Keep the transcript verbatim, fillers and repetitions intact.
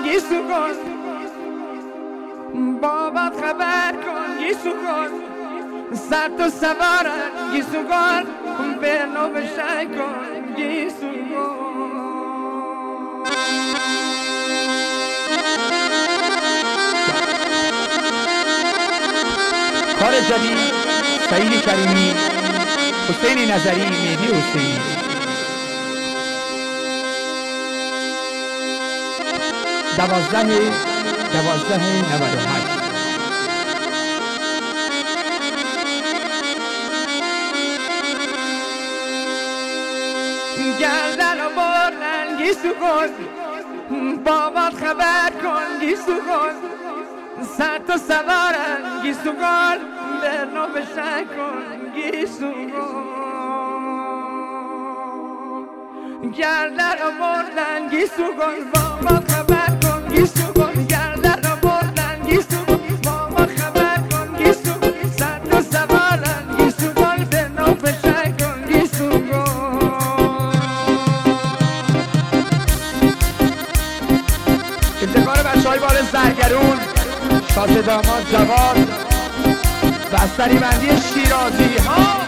گیسو کن، بابات خبر کن گیسو کن، سر تو سوارن گیسو کن، به نو بشن کن گیسو کن. کار جدید، سعید کریمی، حسین نظری، مهدی حسینی. دوازده دوازده نود و هشت. گردن و بردن گیسو کن، بابات خبر کن گیسو کن، سر تو سوارن گیسو کن، به نو بشن کن گیسو کن. گردن و بردن گیسو کن، بابات خبر کن گیسو کن، گردن و بردن گیسو کن، بابات خبر کن گیسو کن، سر تو سوارن گیسو کن، به نو بشن کن گیسو کن. افتخار بچه های بار زرگرون، شاس داماد جواد، بستری بندی شیرازی ها.